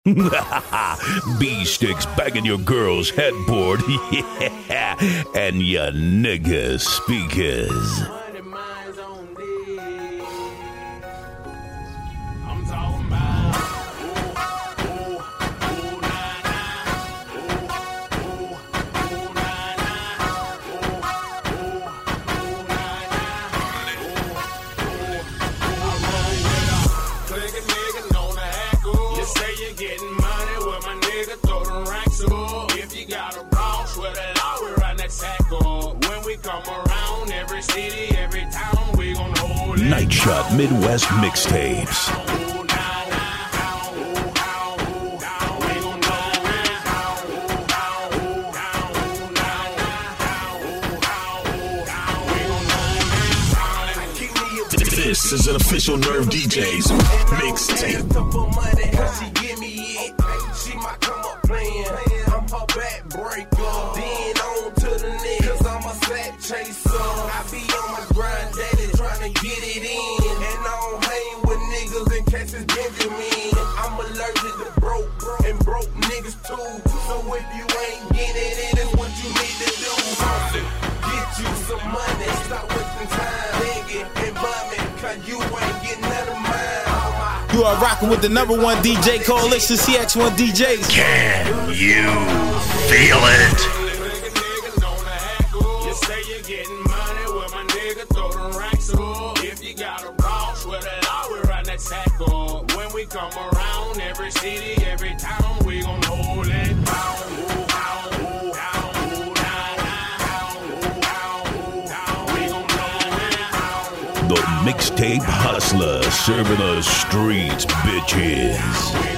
B-sticks banging your girl's headboard. Yeah. And your nigga speakers. Night Shot Midwest Mixtapes. This is an official Nerve DJs mixtape. She might come up playing. I'm her back breaker. Then on to the next. Cause I'm a sack chaser. I be on my grind daily trying to get it in. And I don't hang with niggas in case it's Benjamin. I'm allergic to broke and broke niggas too. So if you ain't getting it, it's what you need to do. Get you some money. Stop wasting time. Begging and bumming. Cause you ain't getting none of mine. You are rocking with the number one DJ coalition, CX1 DJs. Can you feel it? You say you're getting money, well my nigga throw them racks up. If you got a raw, swear that I will run that sack up. When we come around, every city, every town, we gon' hold it down. The Mixtape Hustler, serving the streets, bitches.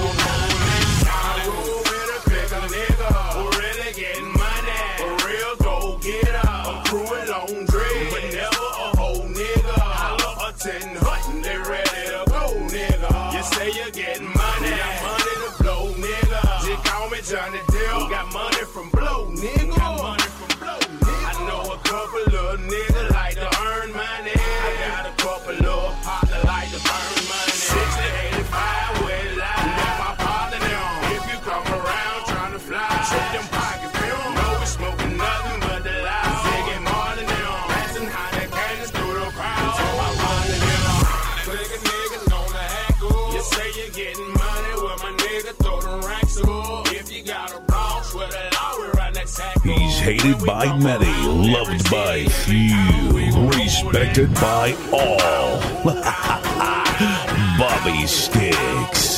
Johnny Dale got money from blow, nigga. Got money from blow, nigga. I know a couple of niggas like to earn money. I got a couple of partners like to burn money. 60, 85, well, that's my partner now. If you come around trying to fly, check them pockets, man. No, we smoking nothing but the loud. Singing more than them. Passing high that cannons through the crowd. So my partner now. Clicking niggas on the hackle. You say you're getting money, well, my nigga throw them racks up. He's hated by many, loved by few, respected by all. Bobby Sticks.